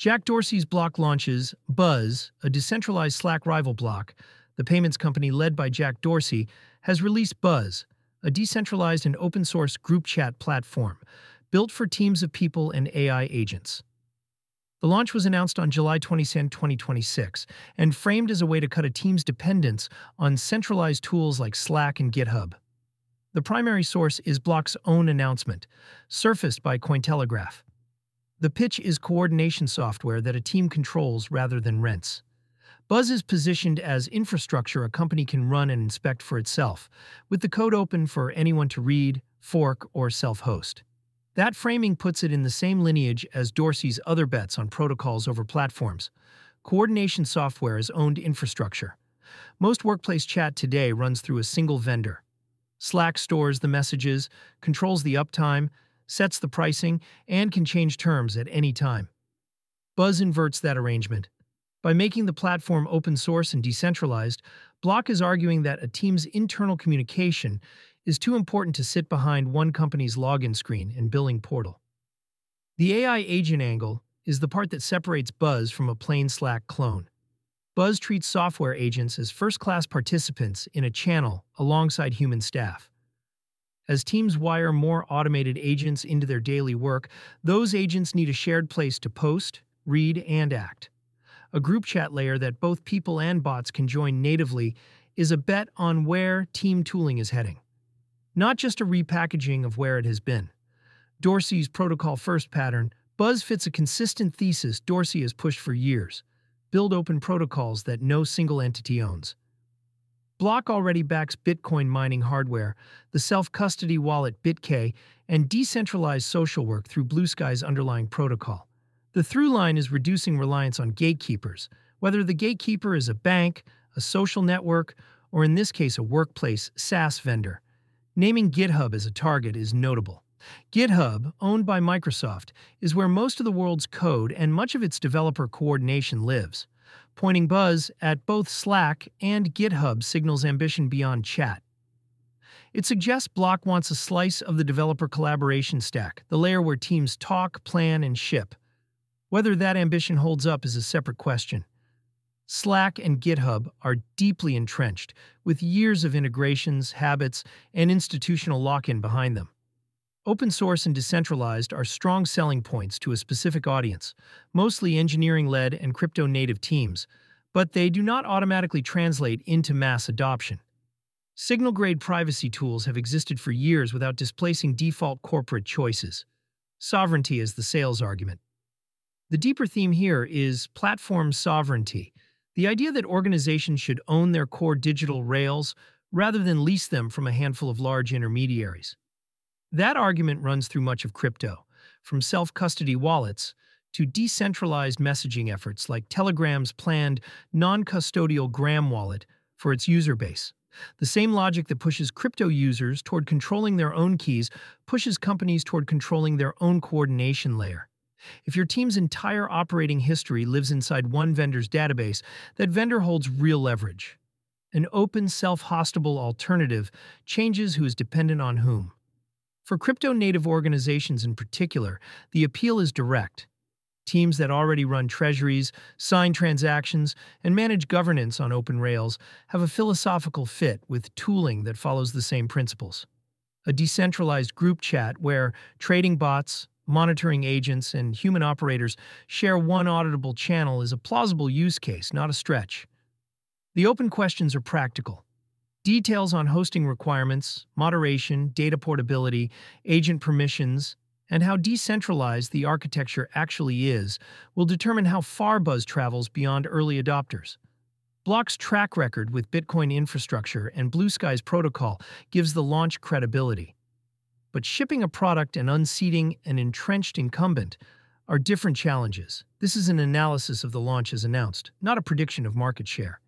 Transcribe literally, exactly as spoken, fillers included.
Jack Dorsey's Block launches Buzz, a decentralized Slack rival. Block, the payments company led by Jack Dorsey, has released Buzz, a decentralized and open-source group chat platform built for teams of people and A I agents. The launch was announced on July twenty-second, twenty twenty-six, and framed as a way to cut a team's dependence on centralized tools like Slack and GitHub. The primary source is Block's own announcement, surfaced by Cointelegraph. The pitch is coordination software that a team controls rather than rents. Buzz is positioned as infrastructure a company can run and inspect for itself, with the code open for anyone to read, fork, or self-host. That framing puts it in the same lineage as Dorsey's other bets on protocols over platforms. Coordination software is owned infrastructure. Most workplace chat today runs through a single vendor. Slack stores the messages, controls the uptime, sets the pricing, and can change terms at any time. Buzz inverts that arrangement. By making the platform open source and decentralized, Block is arguing that a team's internal communication is too important to sit behind one company's login screen and billing portal. The A I agent angle is the part that separates Buzz from a plain Slack clone. Buzz treats software agents as first-class participants in a channel alongside human staff. As teams wire more automated agents into their daily work, those agents need a shared place to post, read, and act. A group chat layer that both people and bots can join natively is a bet on where team tooling is heading, not just a repackaging of where it has been. Dorsey's protocol-first pattern, Buzz fits a consistent thesis Dorsey has pushed for years: build open protocols that no single entity owns. Block already backs Bitcoin mining hardware, the self-custody wallet BitK, and decentralized social work through Bluesky's underlying protocol. The through line is reducing reliance on gatekeepers, whether the gatekeeper is a bank, a social network, or in this case a workplace SaaS vendor. Naming GitHub as a target is notable. GitHub, owned by Microsoft, is where most of the world's code and much of its developer coordination lives. Pointing Buzz at both Slack and GitHub signals ambition beyond chat. It suggests Block wants a slice of the developer collaboration stack, the layer where teams talk, plan, and ship. Whether that ambition holds up is a separate question. Slack and GitHub are deeply entrenched, with years of integrations, habits, and institutional lock-in behind them. Open source and decentralized are strong selling points to a specific audience, mostly engineering-led and crypto-native teams, but they do not automatically translate into mass adoption. Signal-grade privacy tools have existed for years without displacing default corporate choices. Sovereignty is the sales argument. The deeper theme here is platform sovereignty, the idea that organizations should own their core digital rails rather than lease them from a handful of large intermediaries. That argument runs through much of crypto, from self-custody wallets to decentralized messaging efforts like Telegram's planned non-custodial Gram wallet for its user base. The same logic that pushes crypto users toward controlling their own keys pushes companies toward controlling their own coordination layer. If your team's entire operating history lives inside one vendor's database, that vendor holds real leverage. An open, self-hostable alternative changes who is dependent on whom. For crypto-native organizations in particular, the appeal is direct. Teams that already run treasuries, sign transactions, and manage governance on open rails have a philosophical fit with tooling that follows the same principles. A decentralized group chat where trading bots, monitoring agents, and human operators share one auditable channel is a plausible use case, not a stretch. The open questions are practical. Details on hosting requirements, moderation, data portability, agent permissions, and how decentralized the architecture actually is will determine how far Buzz travels beyond early adopters. Block's track record with Bitcoin infrastructure and Bluesky's protocol gives the launch credibility. But shipping a product and unseating an entrenched incumbent are different challenges. This is an analysis of the launch as announced, not a prediction of market share.